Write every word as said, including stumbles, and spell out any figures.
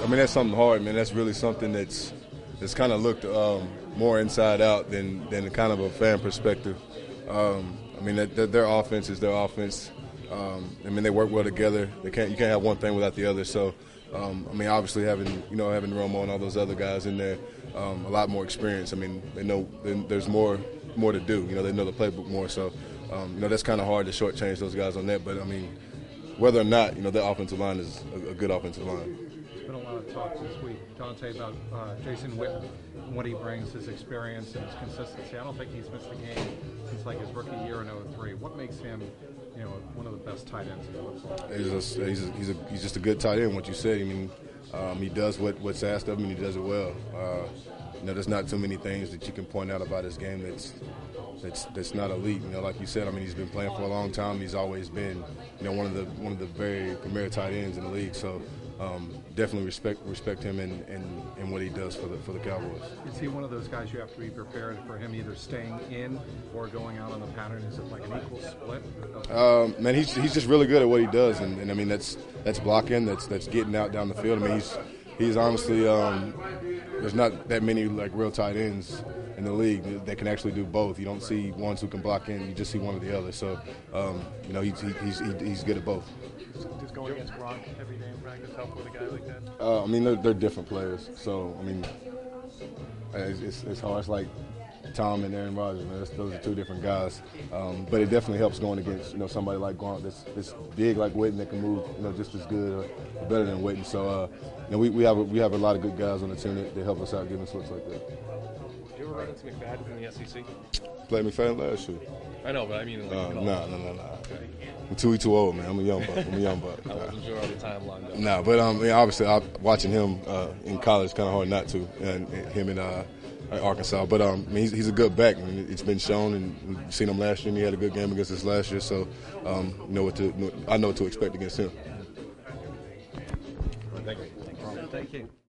I mean, that's something hard, man. That's really something that's that's kind of looked um, more inside out than than kind of a fan perspective. Um, I mean, that, that their offense is their offense. Um, I mean, they work well together. They can't you can't have one thing without the other. So, um, I mean, obviously having you know having Romo and all those other guys in there, um, a lot more experience. I mean, they know there's more more to do. You know, they know the playbook more. So, um, you know, that's kind of hard to shortchange those guys on that. But I mean, whether or not you know their offensive line is a, a good offensive line. There's been a lot of talk this week, Dante, about uh, Jason Witten, what he brings, his experience and his consistency. I don't think he's missed a game since like his rookie year in oh three. What makes him, you know, one of the best tight ends in football? He's a, he's a, he's, a, he's just a good tight end. What you said, I mean, um, he does what, what's asked of him, and he does it well. Uh, you know, there's not too many things that you can point out about his game that's that's that's not elite. You know, like you said, I mean, he's been playing for a long time. He's always been, you know, one of the one of the very premier tight ends in the league. So. Um, definitely respect respect him and, and, and what he does for the for the Cowboys. Is he one of those guys you have to be prepared for him either staying in or going out on the pattern? Is it like an equal split? Um, man, he's he's just really good at what he does, and, and I mean that's that's blocking, that's that's getting out down the field. I mean he's he's honestly um, there's not that many like real tight ends in the league that can actually do both. You don't see ones who can block in; you just see one or the other. So um, you know he's he's he's good at both. Just going against Gronk every day in practice help with a guy like that? Uh, I mean, they're, they're different players. So, I mean, it's, it's, it's hard. It's like Tom and Aaron Rodgers, man. That's, those are two different guys. Um, but it definitely helps going against, you know, somebody like Gronk that's, that's big like Witten that can move, you know, just as good or better than Witten. So, uh, you know, we, we, have a, we have a lot of good guys on the team that, that help us out giving us looks like that. Did you ever run into McFadden in the S E C? Played McFadden last year. I know, but I mean, like, uh, no, no, no, no, no. I'm too too old, man. I'm a young buck. I'm a young buck. I wasn't sure on the timeline, though. No, nah, but um, yeah, obviously, I, watching him uh, in college, kind of hard not to, and, and him in uh, Arkansas. But um, I mean, he's, he's a good back. I mean, it's been shown, and we've seen him last year, and he had a good game against us last year. So, um, you know what to, I know what to expect against him. Thank you. Thank you.